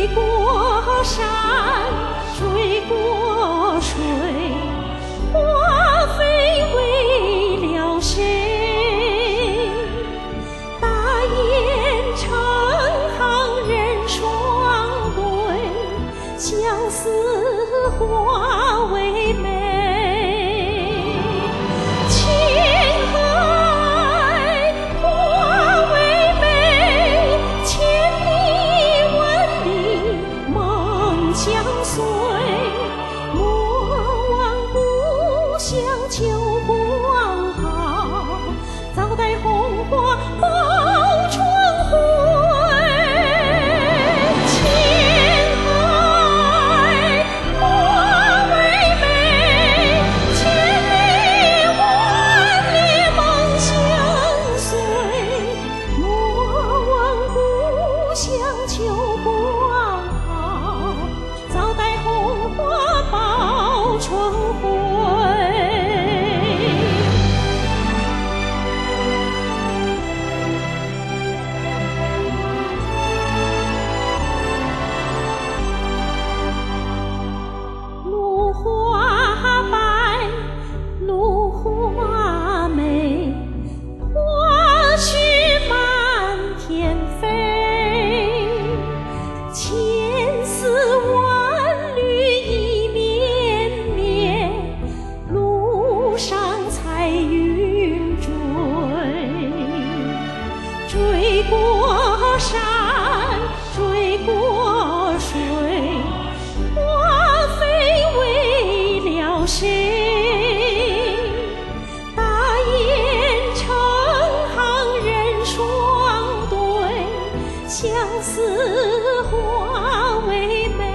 过山，追过水，花飞为了谁？大雁成行人双对，相思花为媒。相随，莫忘故乡秋光好，早待红花报春晖。青海花为媒，千里万里梦相随，莫忘故乡秋光好，早待红花报春晖。芦花白，芦花美，花絮满天飞。千丝万缕一绵绵，路上彩云追。追过山，追过水，花飞为了谁？大雁成行人双对，相思花为媒。